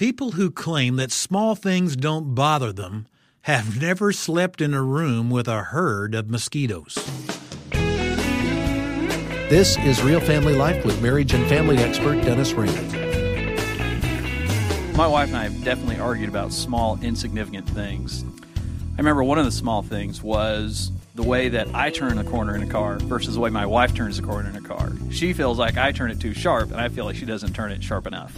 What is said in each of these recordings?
People who claim that small things don't bother them have never slept in a room with a herd of mosquitoes. This is Real Family Life with marriage and family expert Dennis Raymond. My wife and I have definitely argued about small, insignificant things. I remember one of the small things was the way that I turn a corner in a car versus the way my wife turns a corner in a car. She feels like I turn it too sharp, and I feel like she doesn't turn it sharp enough.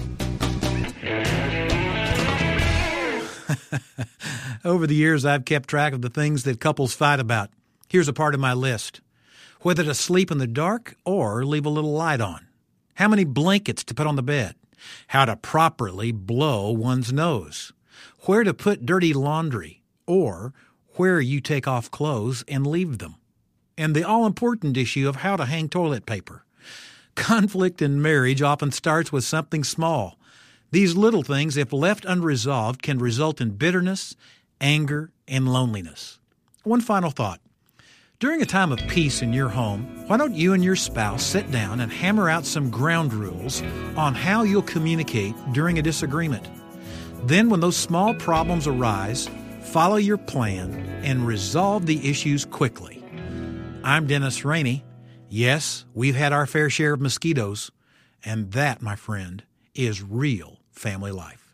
Over the years, I've kept track of the things that couples fight about. Here's a part of my list. Whether to sleep in the dark or leave a little light on. How many blankets to put on the bed. How to properly blow one's nose. Where to put dirty laundry, or where you take off clothes and leave them. And the all-important issue of how to hang toilet paper. Conflict in marriage often starts with something small. These little things, if left unresolved, can result in bitterness, anger, and loneliness. One final thought. During a time of peace in your home, why don't you and your spouse sit down and hammer out some ground rules on how you'll communicate during a disagreement? Then when those small problems arise, follow your plan and resolve the issues quickly. I'm Dennis Rainey. Yes, we've had our fair share of mosquitoes, and that, my friend, is real family life.